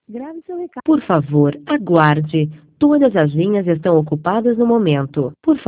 Grave seu recado. Por favor, aguarde. Todas as linhas estão ocupadas no momento. Por